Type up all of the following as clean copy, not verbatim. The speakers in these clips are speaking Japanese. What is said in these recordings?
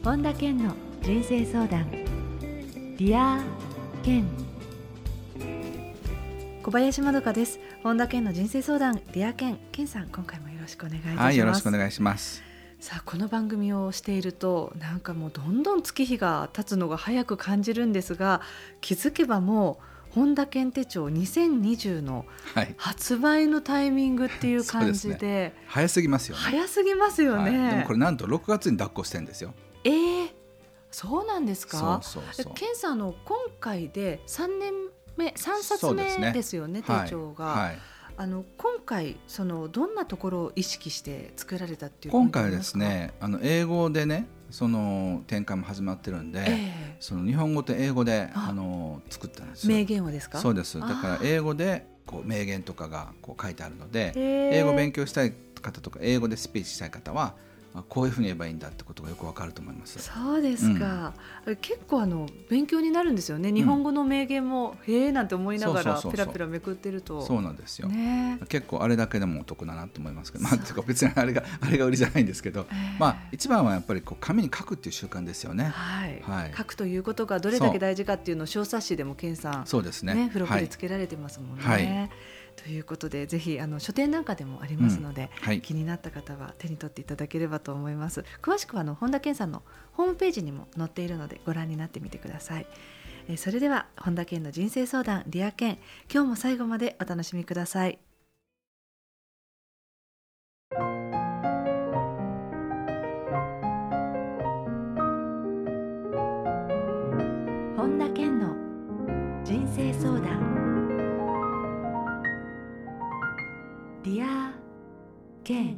本田健の人生相談。ディア健。小林まどかです。本田健の人生相談、ディア健。健さん、今回もよろしくお願いいたします。 はい、よろしくお願いします。 さあ、この番組をしているとなんかもうどんどん月日が経つのが早く感じるんですが、気づけばもう本田健手帳2020の発売のタイミングっていう感じ で、 ね、早すぎますよね。 早すぎますよね、 でもこれなんと6月に脱行してるんですよ。 そうなんですか。健さん今回で3冊目ですよね、手帳が。今回どんなところを意識して作られたっていう。 今回はですね、英語でね、その展開も始まってるんで、その日本語と英語で作ったんですよ。 名言をですか。 そうです。だから英語でこう名言とかがこう書いてあるので、英語勉強したい方とか英語でスピーチしたい方はこういうふうに言えばいいんだってことがよくわかると思います。 そうですか、結構勉強になるんですよね。日本語の名言もへーなんて思いながらペラペラめくってると。 そうなんですよ、結構あれだけでもお得だなと思いますけど、別にあれが売りじゃないんですけど、一番はやっぱりこう紙に書くっていう習慣ですよね。 書くということがどれだけ大事かっていうのを小冊子でも健さん、 そうですね、 付録でつけられてますもんね。ということで、ぜひ書店なんかでもありますので、気になった方は手に取っていただければと思います。詳しくは本田健さんのホームページにも載っているのでご覧になってみてください。それでは本田健の人生相談、ディア健、今日も最後までお楽しみください。本田健の人生相談、ディア健。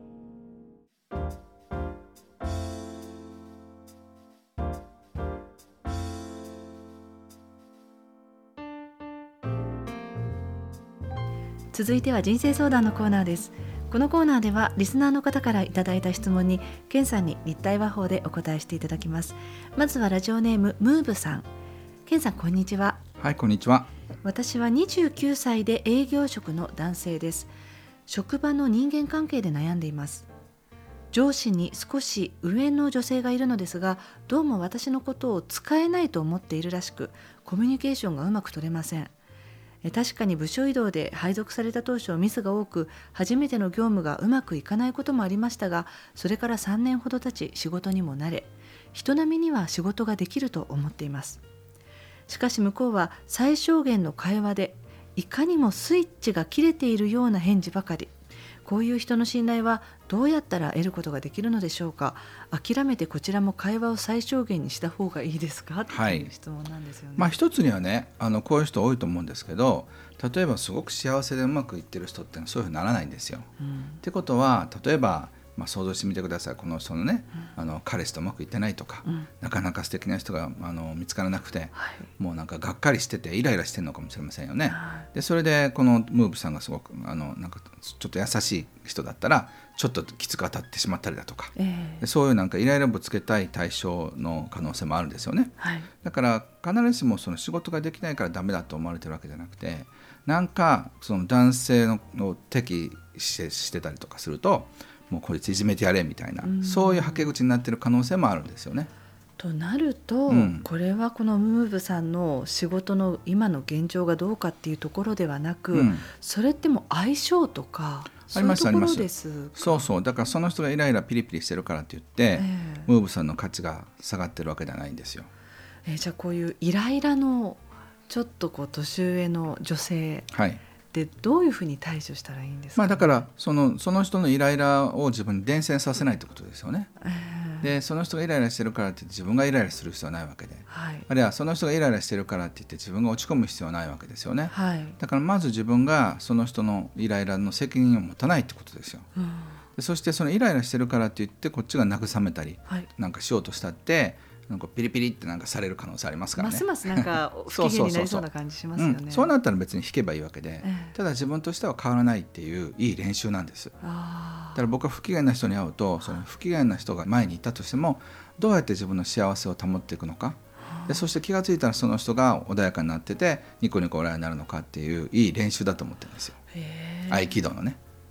続いては人生相談のコーナーです。このコーナーではリスナーの方からいただいた質問に健さんに立体話法でお答えしていただきます。まずはラジオネームムーブさん。健さん、こんにちは。 はい、こんにちは。 私は29歳で営業職の男性です。職場の人間関係で悩んでいます。上司に少し上の女性がいるのですが、どうも私のことを使えないと思っているらしく、コミュニケーションがうまく取れません。確かに部署異動で配属された当初ミスが多く、初めての業務がうまくいかないこともありましたが、それから3年ほど経ち仕事にも慣れ、人並みには仕事ができると思っています。しかし向こうは最小限の会話でいかにもスイッチが切れているような返事ばかり。こういう人の信頼はどうやったら得ることができるのでしょうか。諦めてこちらも会話を最小限にした方がいいですか、という質問なんですよね。 一つにはね、こういう人多いと思うんですけど、例えばすごく幸せでうまくいってる人ってそういうふうにならないんですよ。ってことは、例えば想像してみてください。この人のね、彼氏とうまくいってないとか、なかなか素敵な人が見つからなくて、もうなんかがっかりしててイライラしてるのかもしれませんよね。でそれでこのムーブさんがすごくなんかちょっと優しい人だったらちょっときつく当たってしまったりだとか、でそういうなんかイライラぶつけたい対象の可能性もあるんですよね。だから必ずしもその仕事ができないからダメだと思われてるわけじゃなくて、なんかその男性の敵してたりとかすると、もうこいついじめてやれみたいな、そういうはけ口になっている可能性もあるんですよね。 となると、これはこのムーブさんの仕事の今の現状がどうかっていうところではなく、それっても相性とかそういうところですか。そうだからその人がイライラピリピリしてるからって言って、ムーブさんの価値が下がってるわけではないんですよ。 じゃあこういうイライラのちょっと年上の女性、でどういうふうに対処したらいいんですか。 だからその人のイライラを自分に伝染させないってことですよね。でその人がイライラしてるからって言って自分がイライラする必要はないわけで、あるいはその人がイライラしてるからって言って自分が落ち込む必要はないわけですよね。だからまず自分がその人のイライラの責任を持たないってことですよ。でそしてそのイライラしてるからって言ってこっちが慰めたり、なんかしようとしたってなんかピリピリってなんかされる可能性ありますからね。 ますますなんか不機嫌になりそうな感じしますよね。 そうなったら別に弾けばいいわけで、ただ自分としては変わらないっていういい練習なんです。だから僕は不機嫌な人に会うと、その不機嫌な人が前にいたとしてもどうやって自分の幸せを保っていくのか、でそして気がついたらその人が穏やかになっててニコニコ笑いになるのかっていういい練習だと思ってるんですよ。合気道のね。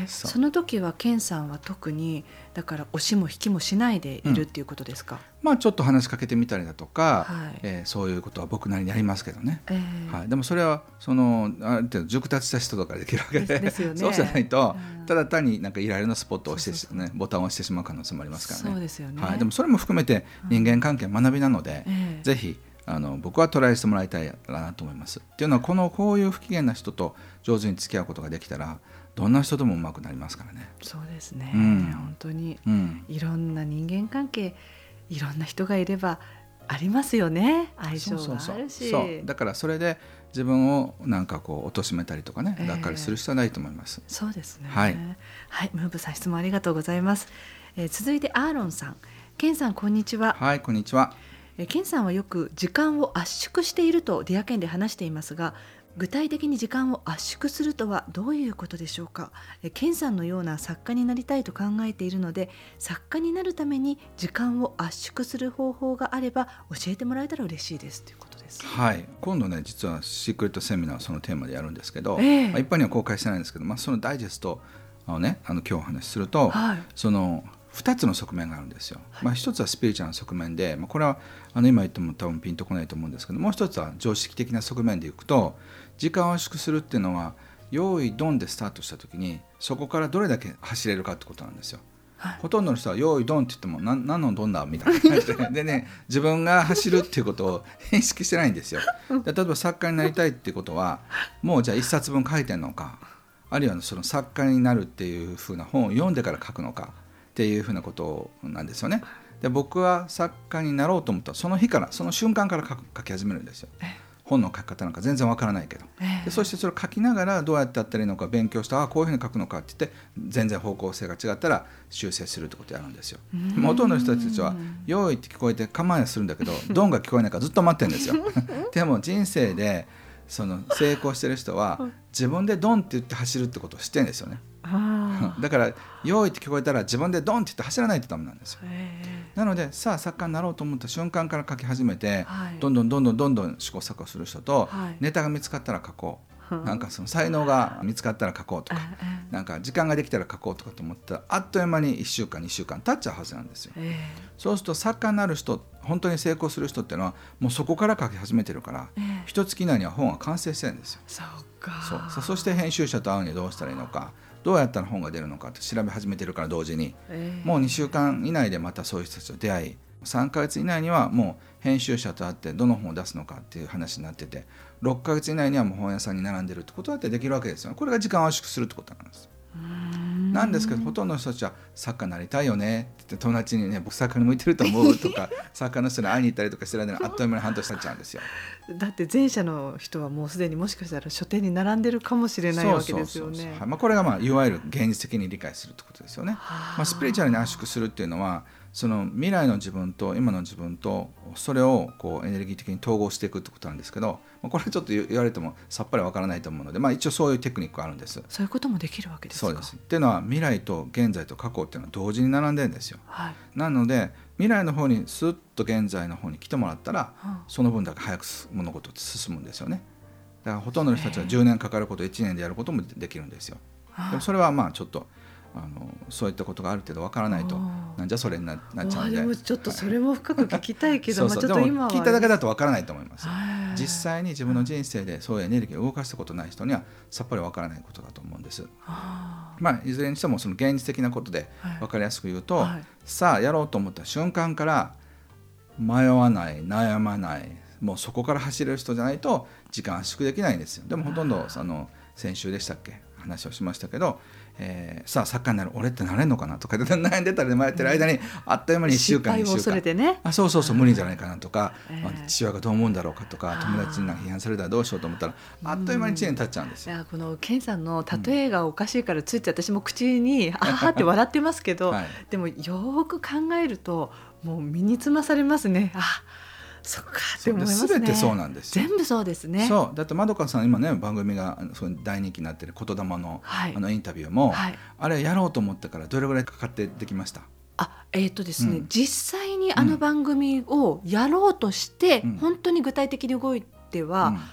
その時はケンさんは特にだから押しも引きもしないでいるっていうことですか？ ちょっと話しかけてみたりだとか、 はい、 そういうことは僕なりにやりますけどね、はい、でもそれはある程度熟達した人とかできるわけ ですよね。そうじゃないと、ただ単になんか依頼のスポットを押してね、ボタンを押してしまう可能性もありますからね。 そうですよね、 はい、でもそれも含めて人間関係学びなので、ぜひ僕はトライしてもらいたいなと思います。っていうのはこういう不機嫌な人と上手に付き合うことができたらどんな人ともうまくなりますからね。 そうですね、本当に、いろんな人間関係いろんな人がいればありますよね。相性があるし、 そうだからそれで自分をなんかこう貶めたりとかね、がっかりする必要はないと思います。 そうですね。 はい、 はい、ムーブさん質問ありがとうございます。続いてアーロンさん。ケンさんこんにちは。 はい、こんにちは。 ケンさんはよく時間を圧縮しているとディアケンで話していますが、具体的に時間を圧縮するとはどういうことでしょうか？ケンさんのような作家になりたいと考えているので、作家になるために時間を圧縮する方法があれば教えてもらえたら嬉しいですということです。 はい、今度ね実はシークレットセミナーそのテーマでやるんですけど、一般には公開してないんですけど、そのダイジェストをね今日お話しすると、その2つの側面があるんですよ。一つはスピリチュアルな側面で、これは今言っても多分ピンとこないと思うんですけど、もう一つは常識的な側面でいくと、時間を圧縮するっていうのは用意ドンでスタートした時にそこからどれだけ走れるかってことなんですよ。ほとんどの人は用意ドンって言っても何のドンだみたいな感じででね、自分が走るっていうことを意識してないんですよ。で例えば作家になりたいっていうことはもうじゃあ1冊分書いてんのか、あるいはその作家になるっていう風な本を読んでから書くのかっていうふうなことなんですよね。で僕は作家になろうと思ったらその日からその瞬間から書き始めるんですよ。本の書き方なんか全然わからないけど、でそしてそれを書きながらどうやってやったらいいのか勉強して、こういうふうに書くのかって言って全然方向性が違ったら修正するってことをやるんですよ。ほとんどの人たちは用意って聞こえて構えするんだけどドンが聞こえないからずっと待ってるんですよでも人生でその成功してる人は自分でドンって言って走るってことを知ってるんですよね。だから用意って聞こえたら自分でドンって言って走らないとダメなんですよ。なのでさあ作家になろうと思った瞬間から書き始めて、どんどん試行錯誤する人と、ネタが見つかったら書こう、なんかその才能が見つかったら書こうとか、なんか時間ができたら書こうとかと思ったらあっという間に1週間2週間経っちゃうはずなんですよ。そうすると作家になる人、本当に成功する人っていうのはもうそこから書き始めてるから、一月以内には本が完成してるんですよ。そして編集者と会うにはどうしたらいいのか、どうやったら本が出るのかって調べ始めてるから同時に、もう2週間以内でまたそういう人たちと出会い、3ヶ月以内にはもう編集者と会ってどの本を出すのかっていう話になってて、6ヶ月以内にはもう本屋さんに並んでるってことだってできるわけですよ。これが時間を圧縮するってことなんです。なんですけどほとんどの人たちは作家になりたいよねって言って友達にね、僕作家に向いてると思うとか作家の人に会いに行ったりとかしてる間にあっという間に半年経っちゃうんですよ。 だって前者の人はもうすでにもしかしたら書店に並んでるかもしれないわけですよね。 これがいわゆる現実的に理解するってことですよね。スピリチュアルに圧縮するっていうのはその未来の自分と今の自分とそれをこうエネルギー的に統合していくってことなんですけど、これちょっと言われてもさっぱりわからないと思うので、一応そういうテクニックがあるんです。 そういうこともできるわけですか？ そうです。っていうのは未来と現在と過去っていうのは同時に並んでるんですよ。なので未来の方にスッと現在の方に来てもらったら、その分だけ早く物事って進むんですよね。だからほとんどの人たちは10年かかることを1年でやることもできるんですよ。でもそれはちょっとそういったことがある程度わからないとなんじゃそれになっちゃうので、 でもちょっとそれも深く聞きたいけど、ちょっと今は聞いただけだとわからないと思います。実際に自分の人生でそういうエネルギーを動かしたことない人にはさっぱりわからないことだと思うんです。いずれにしてもその現実的なことでわかりやすく言うと、さあやろうと思った瞬間から迷わない、悩まない、もうそこから走れる人じゃないと時間圧縮できないんですよ。でもほとんど先週でしたっけ話をしましたけど、さあ作家になる、俺ってなれるのかなとか悩んでたり迷ってる間に、あっという間に1週間2週間失敗を恐れてね、 そう無理じゃないかなとか、父親がどう思うんだろうかとか、友達に批判されたらどうしようと思ったらあっという間に1年経っちゃうんですよ。 このケンさんの例えがおかしいからついて私も口にあはって笑ってますけど、でもよく考えるともう身につまされますね。そっかって思いますね。 全てそうなんですよ。 全部そうですね。 だってまどかさん今ね番組が大人気になってる言霊の、インタビューも、あれやろうと思ってからどれぐらいかかってできました？ ですね、実際に番組をやろうとして、本当に具体的に動いては、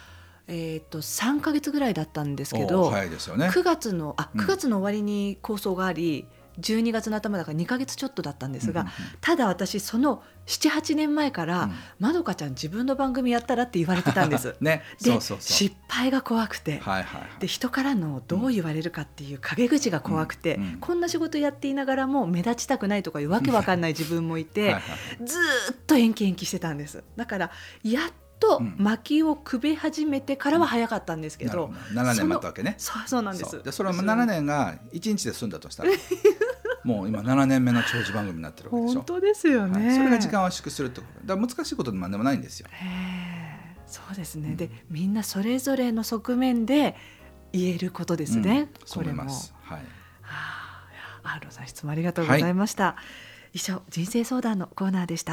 3ヶ月ぐらいだったんですけど、 早いですよね。 9月の終わりに構想があり、12月の頭だから2ヶ月ちょっとだったんですが、ただ私その 7,8 年前から、まどかちゃん自分の番組やったらって言われてたんですね、 で失敗が怖くて、で人からのどう言われるかっていう陰口が怖くて、こんな仕事やっていながらも目立ちたくないとかいうわけわかんない自分もいてずっと延期してたんです。だからやっと薪をくべ始めてからは早かったんですけど、 7年待ったわけね。 そうなんです。 でそれは7年が1日で済んだとしたらもう今7年目の長寿番組になってるわけでしょ。 本当ですよね、 それが時間を圧縮するってことだから、難しいことでも何でもないんですよ。 そうですね、でみんなそれぞれの側面で言えることですね、これも。そう思います。アーロンさん、質問ありがとうございました。以上、人生相談のコーナーでした。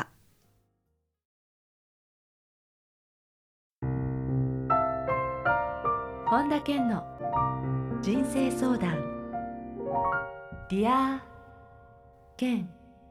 本田健の人生相談。ディア健。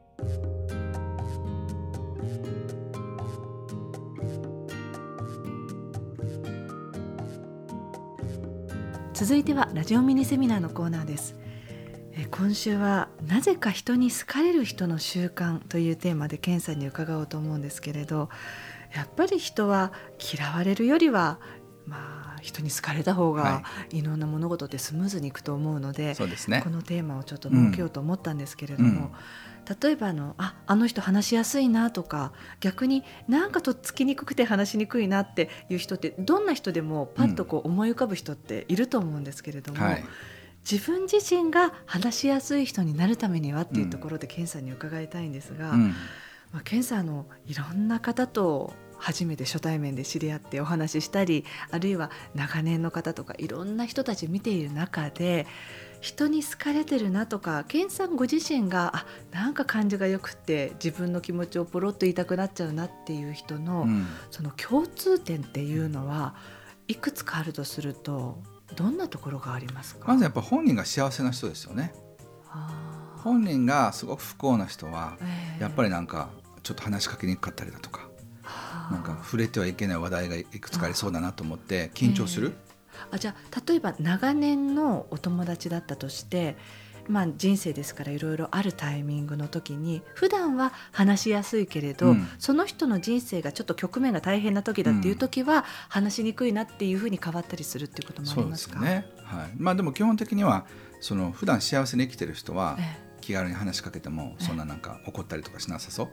続いてはラジオミニセミナーのコーナーです。今週はなぜか人に好かれる人の習慣というテーマで健さんに伺おうと思うんですけれど、やっぱり人は嫌われるよりは人に好かれた方がいろんな物事ってスムーズにいくと思うので、 そうですね、 このテーマをちょっと設けようと思ったんですけれども、例えばあの人話しやすいなとか、逆になんかとっつきにくくて話しにくいなっていう人って、どんな人でもパッと思い浮かぶ人っていると思うんですけれども、自分自身が話しやすい人になるためにはっていうところで健さんに伺いたいんですが、健さんいろんな方と初めて初対面で知り合ってお話ししたり、あるいは長年の方とかいろんな人たち見ている中で、人に好かれてるなとか、健さんご自身がなんか感じがよくって自分の気持ちをポロッと言いたくなっちゃうなっていう人の、その共通点っていうのはいくつかあるとするとどんなところがありますか？ まずやっぱ本人が幸せな人ですよね。本人がすごく不幸な人は、やっぱりなんかちょっと話しかけにくかったりだとか、なんか触れてはいけない話題がいくつかありそうだなと思って緊張する。 じゃあ例えば長年のお友達だったとして、人生ですからいろいろあるタイミングの時に普段は話しやすいけれど、その人の人生がちょっと局面が大変な時だっていう時は、話しにくいなっていうふうに変わったりするっていうこともありますか？そうですね、 でも基本的には普段幸せに生きてる人は、気軽に話しかけてもそんななんか怒ったりとかしなさそう、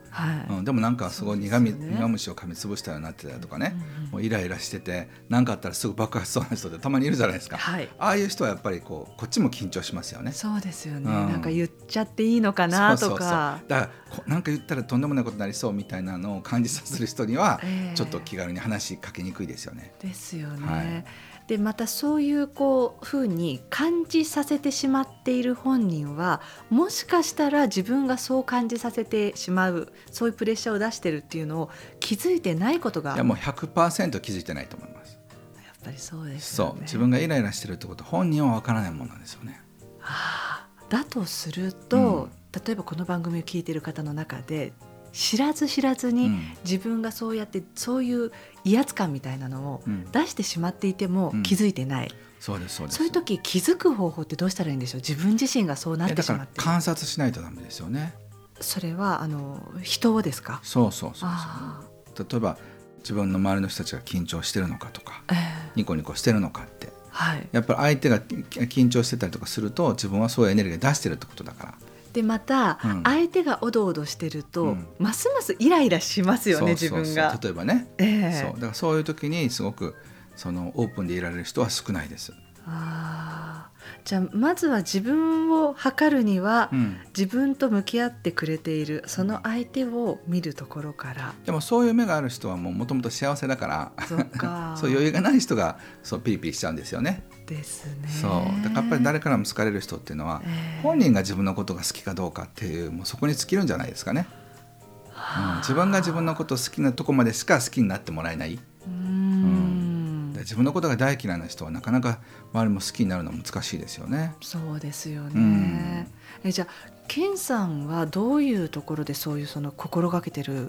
でもなんかすごい苦虫を噛みつぶしたようになってたりとかね、もうイライラしてて何かあったらすぐ爆発しそうな人ってたまにいるじゃないですか、ああいう人はやっぱりこっちも緊張しますよね。 そうですよね、なんか言っちゃっていいのかなとか、 だからなんか言ったらとんでもないことになりそうみたいなのを感じさせる人には、ちょっと気軽に話しかけにくいですよね。 ですよね、でまたそういう風に感じさせてしまっている本人は、もしかしたら自分がそう感じさせてしまう、そういうプレッシャーを出してるっていうのを気づいてないことが、 いやもう 100% 気づいてないと思います。 やっぱりそうですよね。 そう、自分がイライラしてるってこと本人は分からないものなんですよね。 だとすると、例えばこの番組を聞いている方の中で知らず知らずに自分がそうやってそういう威圧感みたいなのを出してしまっていても気づいてない、 そうですそうです。 そういう時気づく方法ってどうしたらいいんでしょう？自分自身がそうなってしまって。 だから観察しないとダメですよね。 それは人をですか？ そう例えば自分の周りの人たちが緊張してるのかとか、ニコニコしてるのかって、やっぱり相手が緊張してたりとかすると自分はそういうエネルギーを出してるってことだから。 でまた、相手がおどおどしてると、ますますイライラしますよね、自分が。 例えばね、だからそういう時にすごくオープンでいられる人は少ないです。 じゃあまずは自分を測るには、自分と向き合ってくれているその相手を見るところから。 でもそういう目がある人はもともと幸せだからそう余裕がない人がピリピリしちゃうんですよね。 ですね。 だからやっぱり誰からも好かれる人っていうのは、本人が自分のことが好きかどうかっていう、もうそこに尽きるんじゃないですかね。自分が自分のこと好きなとこまでしか好きになってもらえない。自分のことが大嫌いな人はなかなか周りも好きになるのは難しいですよね。 そうですよね、じゃあ健さんはどういうところでそういう心がけてる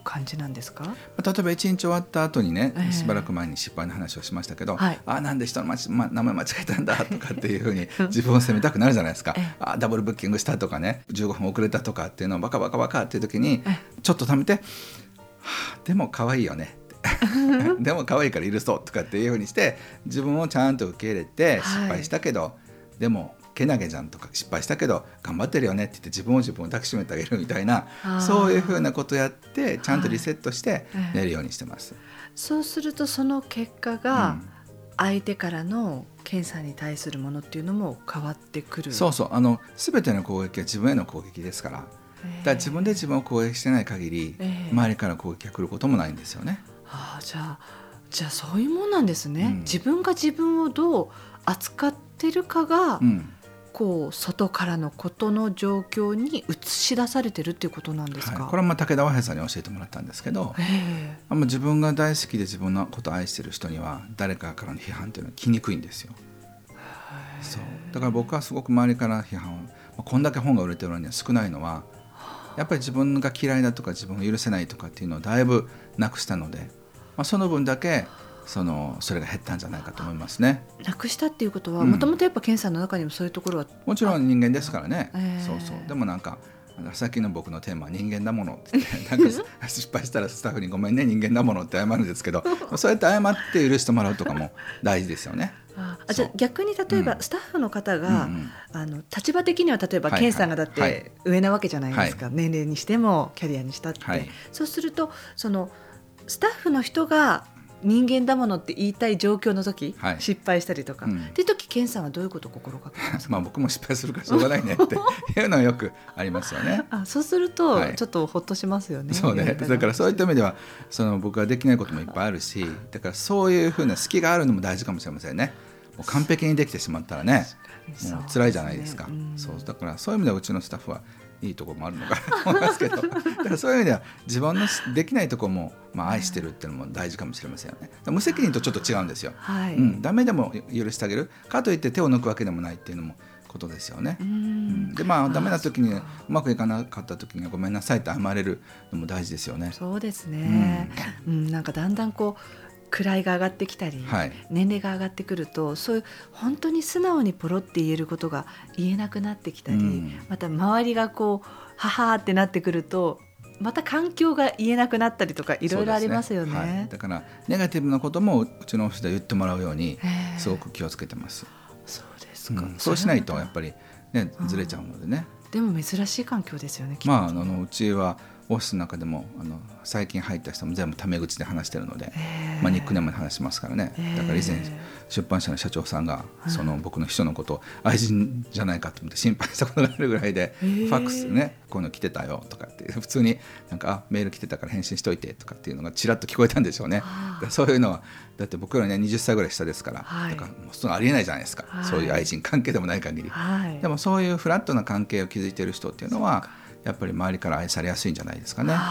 感じなんですか？ 例えば1日終わった後にね、しばらく前に失敗の話をしましたけど、なんで人の名前間違えたんだとかっていうふうに自分を責めたくなるじゃないですか。ダブルブッキングしたとかね、15分遅れたとかっていうのをバカバカバカっていう時にちょっと貯めて、でも可愛いよねでも可愛いから許そうとかっていうふうにして自分をちゃんと受け入れて、失敗したけど、でもけなげじゃんとか、失敗したけど頑張ってるよねって言って自分を抱きしめてあげるみたいな、そういうふうなことやってちゃんとリセットして寝るようにしてます。 そうするとその結果が相手からの健さんに対するものっていうのも変わってくる。 そうそう、全ての攻撃は自分への攻撃ですから、だから自分で自分を攻撃してない限り、周りから攻撃が来ることもないんですよね。 じゃあそういうもんなんですね。自分が自分をどう扱ってるかが、こう外からのことの状況に映し出されてるっていうことなんですか？ これは武田和平さんに教えてもらったんですけど、自分が大好きで自分のことを愛してる人には誰かからの批判というのは来にくいんですよ。そうだから僕はすごく周りから批判を、こんだけ本が売れてるのには少ないのは、やっぱり自分が嫌いだとか自分が許せないとかっていうのをだいぶなくしたので、その分だけそれが減ったんじゃないかと思いますね。 なくしたっていうことはもともとやっぱ健さんの中にもそういうところはもちろん人間ですからね、そうでもさっきの僕のテーマは人間だものってなんか失敗したらスタッフにごめんね人間だものって謝るんですけどそうやって謝って許してもらうとかも大事ですよね。 じゃあ逆に例えばスタッフの方が、立場的には例えば健さんがだって上なわけじゃないですか、年齢にしてもキャリアにしたって、そうするとそのスタッフの人が人間だものって言いたい状況の時、失敗したりとか、っていう時健さんはどういうことを心がけますか？ 僕も失敗するからしょうがないねっていうのはよくありますよね。 そうするとちょっとほっとしますよね。 そうね、だからそういった意味では僕ができないこともいっぱいあるし、だからそういうふうな隙があるのも大事かもしれませんね。もう完璧にできてしまったらね、もう辛いじゃないですか。そうだからそういう意味ではうちのスタッフはいいところもあるのかなと思いますけどだからそういう意味では自分のできないところも、愛してるっていうのも大事かもしれませんよね。無責任とちょっと違うんですよ、ダメでも許してあげるかといって手を抜くわけでもないっていうのもことですよね。でダメな時にうまくいかなかった時にはごめんなさいって謝れるのも大事ですよね。 そうですね、なんかだんだんこう位が上がってきたり、年齢が上がってくるとそういう本当に素直にポロって言えることが言えなくなってきたり、また周りがこうははーってなってくるとまた環境が言えなくなったりとかいろいろありますよね。 だからネガティブなこともうちのオフィスで言ってもらうようにすごく気をつけてます。 そうですか、 そうしないとやっぱり、ずれちゃうのでね。 でも珍しい環境ですよね。 うちはオフィスの中でも最近入った人も全部タメ口で話してるので、ニックネームで話しますからね。だから以前出版社の社長さんが僕の秘書のことを愛人じゃないかと思って心配したことがあるぐらいで、ファックスでねこういうの来てたよとかって普通にメール来てたから返信しといてとかっていうのがちらっと聞こえたんでしょうね。そういうのはだって僕らね20歳ぐらい下ですから、だからもうそのありえないじゃないですか、そういう愛人関係でもない限り、でもそういうフラットな関係を築いている人っていうのはやっぱり周りから愛されやすいんじゃないですかね。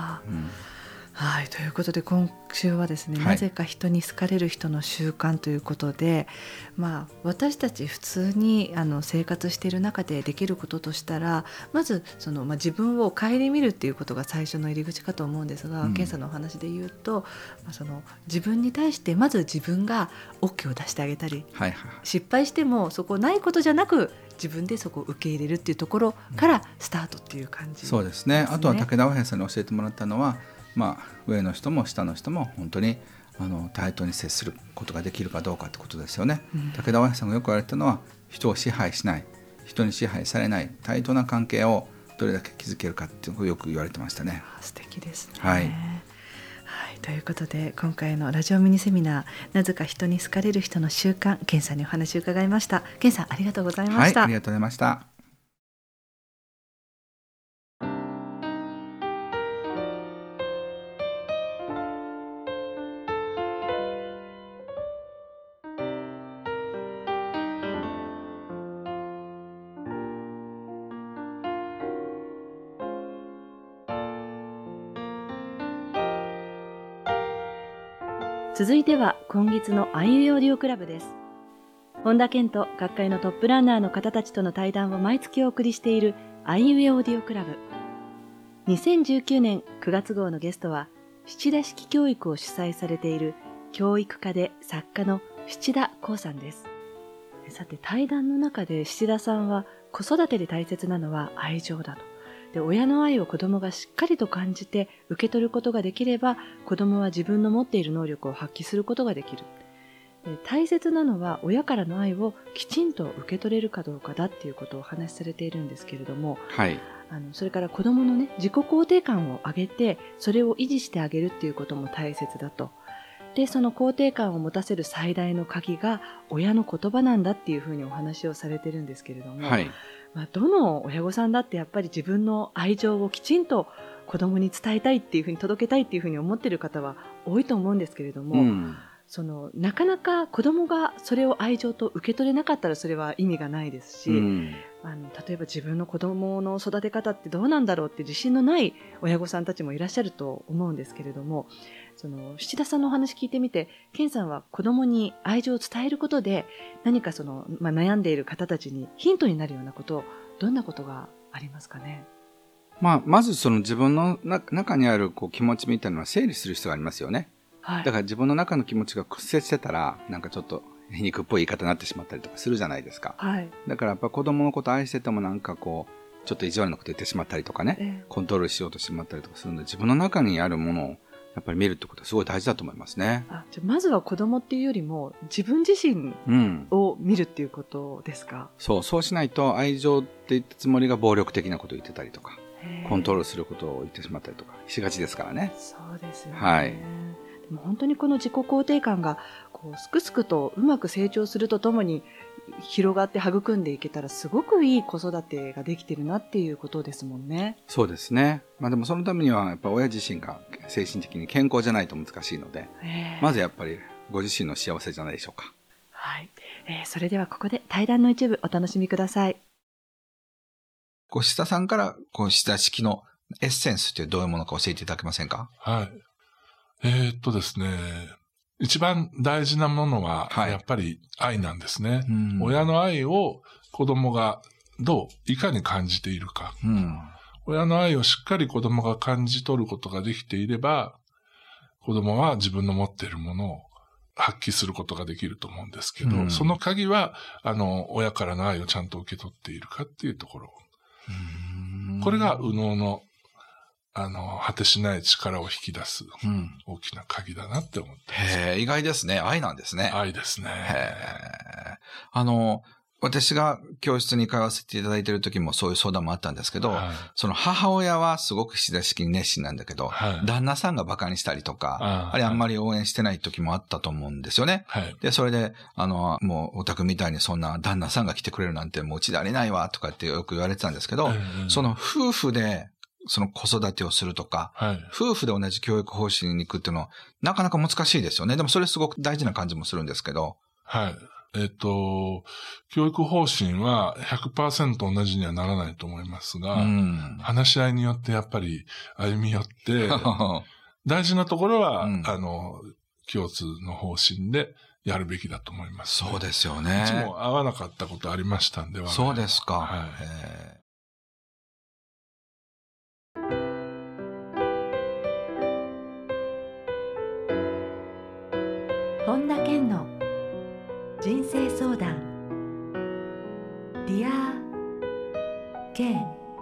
ということで今週はですね、なぜか人に好かれる人の習慣ということで、私たち普通に生活している中でできることとしたらまず自分を顧みるっていうことが最初の入り口かと思うんですが、健さんのお話で言うと、自分に対してまず自分が OK を出してあげたり、失敗してもそこないことじゃなく自分でそこを受け入れるっていうところからスタートっていう感じですね。 そうですね。あとは武田和平さんに教えてもらったのは、上の人も下の人も本当に対等に接することができるかどうかってことですよね。武田和平さんがよく言われたのは、人を支配しない、人に支配されない対等な関係をどれだけ築けるかっていうのをよく言われてましたね。 素敵ですね。ということで今回のラジオミニセミナー、なぜか人に好かれる人の習慣、健さんにお話を伺いました。健さんありがとうございました。 ありがとうございました。 続いては今月のあいうえオーディオクラブです。本田健と各界のトップランナーの方たちとの対談を毎月お送りしているあいうえオーディオクラブ。 2019年9月号のゲストは、七田式教育を主催されている教育家で作家の七田光さんです。さて、対談の中で七田さんは、子育てで大切なのは愛情だと。で、親の愛を子供がしっかりと感じて受け取ることができれば、子供は自分の持っている能力を発揮することができる。で、大切なのは親からの愛をきちんと受け取れるかどうかだっていうことをお話しされているんですけれども、 はい、 それから子供のね、自己肯定感を上げて、それを維持してあげるっていうことも大切だと。で、その肯定感を持たせる最大の鍵が親の言葉なんだっていうふうにお話をされてるんですけれども、 はい、 どの親御さんだってやっぱり自分の愛情をきちんと子供に伝えたいっていうふうに届けたいっていうふうに思っている方は多いと思うんですけれども、なかなか子供がそれを愛情と受け取れなかったらそれは意味がないですし、例えば自分の子供の育て方ってどうなんだろうって自信のない親御さんたちもいらっしゃると思うんですけれども、七田さんのお話聞いてみて、健さんは子供に愛情を伝えることで何か悩んでいる方たちにヒントになるようなこと、どんなことがありますかね。 まず自分の中にある気持ちみたいなのは整理する必要がありますよね。 はい、 だから自分の中の気持ちが屈折してたら、なんかちょっと皮肉っぽい言い方になってしまったりとかするじゃないですか。 はい、 だからやっぱ子供のこと愛しててもなんかちょっと意地悪なこと言ってしまったりとかね、コントロールしようとしてしまったりとかするので、自分の中にあるものをやっぱり見るってことはすごい大事だと思いますね。 じゃあまずは子供っていうよりも自分自身を見るっていうことですか。 そうしないと愛情って言ったつもりが暴力的なことを言ってたりとか、コントロールすることを言ってしまったりとかしがちですからね。 そうですよね。 はい。 でも本当にこの自己肯定感がすくすくとうまく成長するとともに広がって育んでいけたら、すごくいい子育てができてるなっていうことですもんね。 そうですね。でもそのためにはやっぱ親自身が精神的に健康じゃないと難しいので、まずやっぱりご自身の幸せじゃないでしょうか。 はい。それではここで対談の一部お楽しみください。 七田さんから七田式のエッセンスってどういうものか教えていただけませんか。 はい。ですね、一番大事なものはやっぱり愛なんですね。親の愛を子供がいかに感じているか。親の愛をしっかり子供が感じ取ることができていれば、子供は自分の持っているものを発揮することができると思うんですけど、その鍵は親からの愛をちゃんと受け取っているかっていうところ。これが右脳の果てしない力を引き出す大きな鍵だなって思ってます。 意外ですね。愛なんですね。 愛ですね。 私が教室に通わせていただいている時もそういう相談もあったんですけど、その母親はすごく七田式に熱心なんだけど、旦那さんが馬鹿にしたりとか、あんまり応援してない時もあったと思うんですよね。で、それで、もうお宅みたいにそんな旦那さんが来てくれるなんてもううちでありないわとかってよく言われてたんですけど、その夫婦でその子育てをするとか、夫婦で同じ教育方針に行くっていうのはなかなか難しいですよね。でもそれすごく大事な感じもするんですけど。 はい。教育方針は 100% 同じにはならないと思いますが、話し合いによってやっぱり歩み寄って、大事なところは、共通の方針でやるべきだと思います、 そうですよね。 いつも合わなかったことありましたんでは。 そうですか。 本田健の人生相談。ディア健。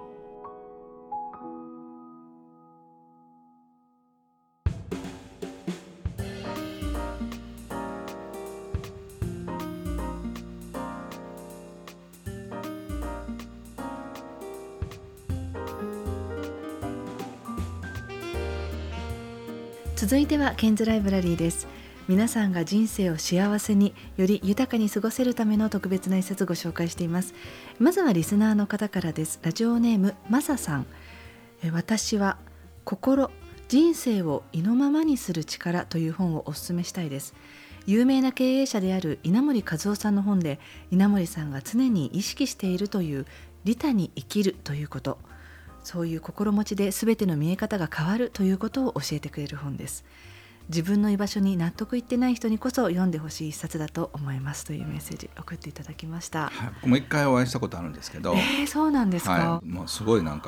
続いてはケンズライブラリーです。皆さんが人生を幸せにより豊かに過ごせるための特別な一冊をご紹介しています。まずはリスナーの方からです。ラジオネームマサさん。私は心、人生を意のままにする力という本をお勧めしたいです。有名な経営者である稲盛和夫さんの本で、稲盛さんが常に意識しているという利他に生きるということ、そういう心持ちで全ての見え方が変わるということを教えてくれる本です。自分の居場所に納得いってない人にこそ読んでほしい一冊だと思いますというメッセージ送っていただきました。 僕も一回お会いしたことあるんですけど、 そうなんですか。 もうすごいなんか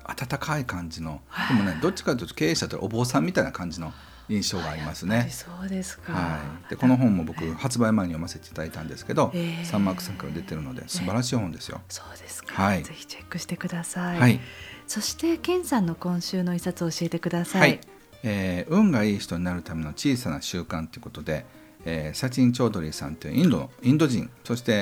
温かい感じの、でもねどっちかというと経営者とお坊さんみたいな感じの印象がありますね。 そうですか。 はい、でこの本も僕発売前に読ませていただいたんですけど、サンマークさんから出てるので素晴らしい本ですよ。 そうですか、 はい、 ぜひチェックしてください。 はい、 そして健さんの今週の一冊を教えてください。 はい、運がいい人になるための小さな習慣ということで、サチン・チョードリーさんというインド人、そして、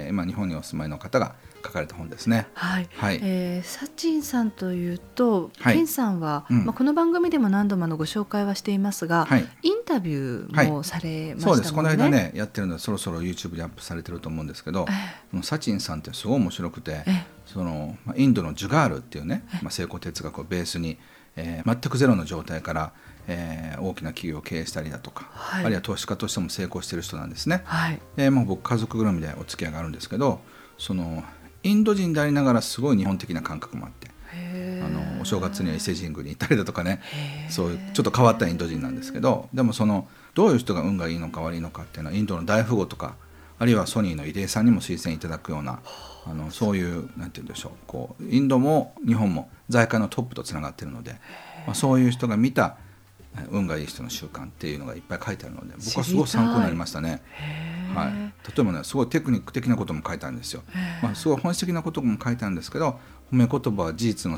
今日本にお住まいの方が書かれた本ですね。 はい、 はい、 サチンさんというと、 はい、 健さんは、この番組でも何度もご紹介はしていますが、 はい、 インタビューもされましたもんね。 そうです、この間ねやってるのでそろそろ YouTube でアップされてると思うんですけど、サチンさんってすごい面白くて、インドのジュガールっていうね、成功哲学をベースに、全くゼロの状態から、大きな企業を経営したりだとか、あるいは投資家としても成功している人なんですね。僕家族ぐるみでお付き合いがあるんですけど、インド人でありながらすごい日本的な感覚もあって、お正月には伊勢神宮に行ったりだとかね、そういうちょっと変わったインド人なんですけど、でもどういう人が運がいいのか悪いのかっていうのはインドの大富豪とか、あるいはソニーの入江さんにも推薦いただくようなそういうなんて言うんでしょう、インドも日本も財界のトップとつながっているので、そういう人が見た運がいい人の習慣っていうのがいっぱい書いてあるので、僕はすごい参考になりましたね。はい、例えばねすごいテクニック的なことも書いてあるんですよ。すごい本質的なことも書いてあるんですけど、褒め言葉は事実の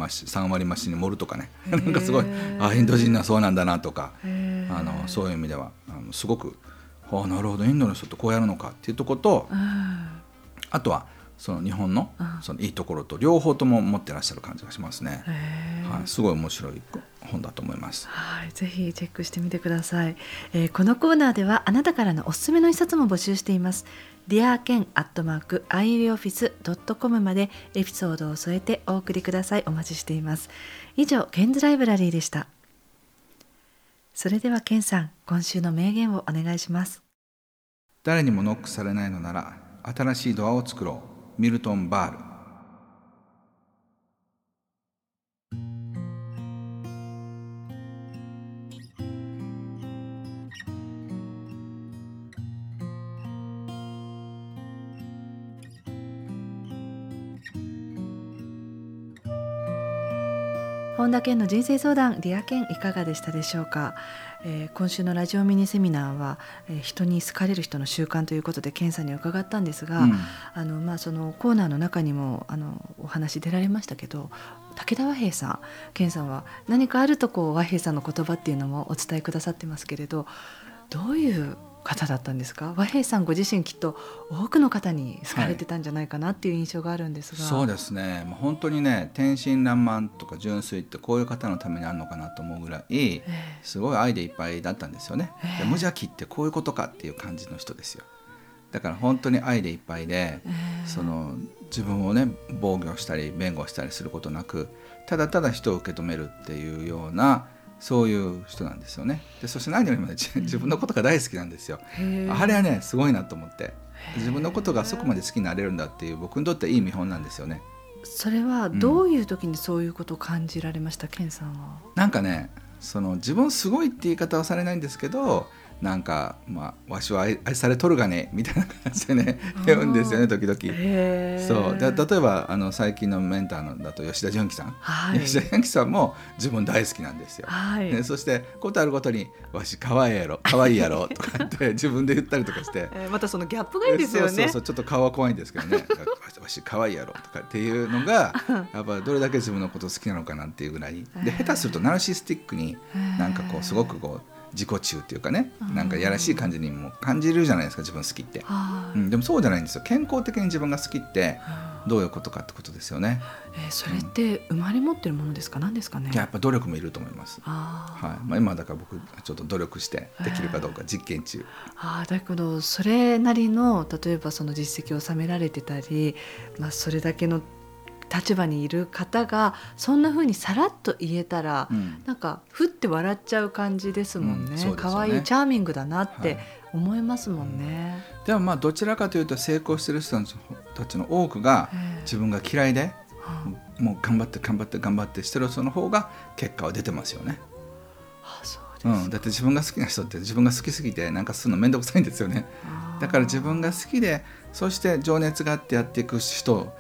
3割増しに盛るとかね、なんかすごいインド人はそうなんだなとか、そういう意味ではすごくなるほどインドの人ってこうやるのかっていうところと、あとは日本のいいところと両方とも持ってらっしゃる感じがしますね。すごい面白い本だと思います。 ぜひチェックしてみてください。このコーナーではあなたからのおすすめの一冊も募集しています。dearken@ioffice.com までエピソードを添えてお送りください。お待ちしています。以上、ケンズライブラリーでした。それではケンさん、今週の名言をお願いします。 誰にもノックされないのなら新しいドアを作ろう。ミルトン・バール。 本田健の人生相談、ディア健いかがでしたでしょうか。今週のラジオミニセミナーは、人に好かれる人の習慣ということで健さんに伺ったんですが、そのコーナーの中にもお話出られましたけど、武田和平さん、健さんは何かあると和平さんの言葉っていうのもお伝えくださってますけれど、どういう方だったんですか。和平さんご自身きっと多くの方に好かれてたんじゃないかなっていう印象があるんですが、 そうですね、本当にね天真爛漫とか純粋ってこういう方のためにあるのかなと思うぐらい、すごい愛でいっぱいだったんですよね。で無邪気ってこういうことかっていう感じの人ですよ。だから本当に愛でいっぱいで、自分をね防御したり弁護したりすることなく、ただただ人を受け止めるっていうようなそういう人なんですよね。でそして何よりも、ね、自分のことが大好きなんですよ。あれはねすごいなと思って、自分のことがそこまで好きになれるんだっていう僕にとっていい見本なんですよね。 それはどういう時にそういうことを感じられました、健さんは。 なんかね自分すごいって言い方はされないんですけど、なんかわしは 愛されとるがねみたいな感じでね言うんですよね時々。そうで例えば最近のメンターだと吉田純喜さん、吉田純喜さんも自分大好きなんですよ。でそしてことあるごとにわしかわいいやろとかって自分で言ったりとかしてまたそのギャップがいいですよね。 そうちょっと顔は怖いんですけどねわしかわいいやろとかっていうのがやっぱどれだけ自分のこと好きなのかなっていうぐらいで、下手するとナルシスティックになんかすごく自己中っていうかね、なんかやらしい感じにも感じるじゃないですか自分好きって、でもそうじゃないんですよ。健康的に自分が好きってどういうことかってことですよね。 それって生まれ持ってるものですか、何ですかね。 やっぱ努力もいると思います。今だから僕ちょっと努力してできるかどうか実験中。 だけどそれなりの例えばその実績を収められてたり、それだけの立場にいる方がそんな風にさらっと言えたら、なんかふって笑っちゃう感じですもんね。可愛いチャーミングだなって思いますもんね。 でもどちらかというと成功してる人たちの多くが自分が嫌いで、もう頑張ってしてる人の方が結果は出てますよね。だって自分が好きな人って自分が好きすぎてなんかするのめんどくさいんですよね。だから自分が好きでそして情熱があってやっていく人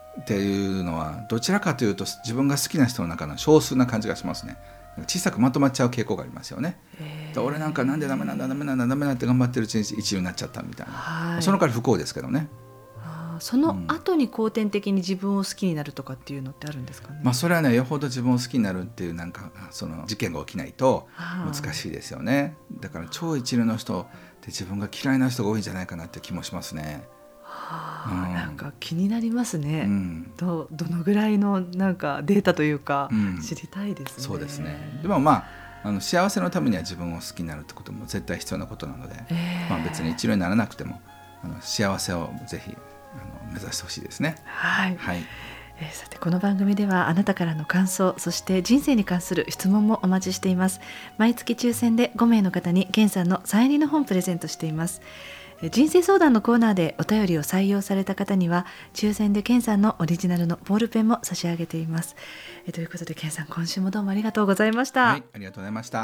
っていうのはどちらかというと自分が好きな人の中の少数な感じがしますね。小さくまとまっちゃう傾向がありますよね。俺なんかなんでダメなんだって頑張ってるうちに一流になっちゃったみたいな、はい、その代わり不幸ですけどね。 その後に後天的に自分を好きになるとかっていうのってあるんですかね。 それはね、よほど自分を好きになるっていうなんかその事件が起きないと難しいですよね。だから超一流の人って自分が嫌いな人が多いんじゃないかなって気もしますね。 なんか気になりますね、どのぐらいのなんかデータというか、知りたいですね。 そうですね。でも幸せのためには自分を好きになるってことも絶対必要なことなので、別に一流にならなくても幸せをぜひ目指してほしいですね。 はい、はい。さてこの番組ではあなたからの感想、そして人生に関する質問もお待ちしています。毎月抽選で5名の方に健さんのサイン入りの本プレゼントしています。人生相談のコーナーでお便りを採用された方には抽選で健さんのオリジナルのボールペンも差し上げています。ということで健さん、今週もどうもありがとうございました。 はい、ありがとうございました。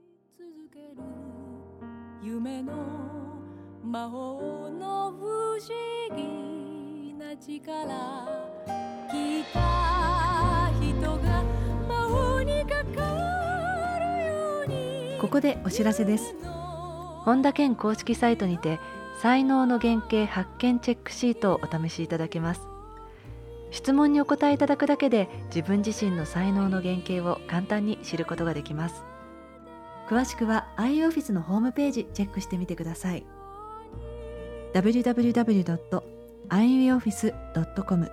夢の魔法の不思議な力、来た人が魔法にかかるように。 ここでお知らせです。本田健公式サイトにて才能の原型発見チェックシートをお試しいただけます。質問にお答えいただくだけで自分自身の才能の原型を簡単に知ることができます。詳しくは iOffice のホームページチェックしてみてください。www.iueoffice.com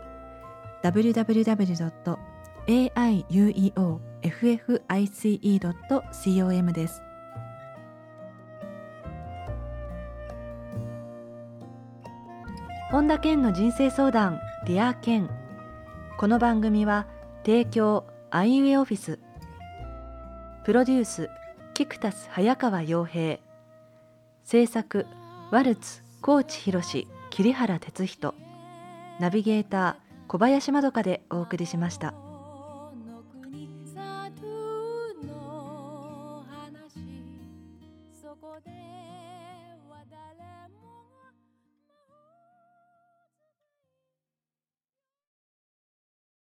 www.iueoffice.com です。本田健の人生相談ディア健。この番組は提供アイウェイオフィス、プロデュースキクタス早川洋平、制作ワルツ高知博桐原哲人、ナビゲーター小林まどかでお送りしました。そこで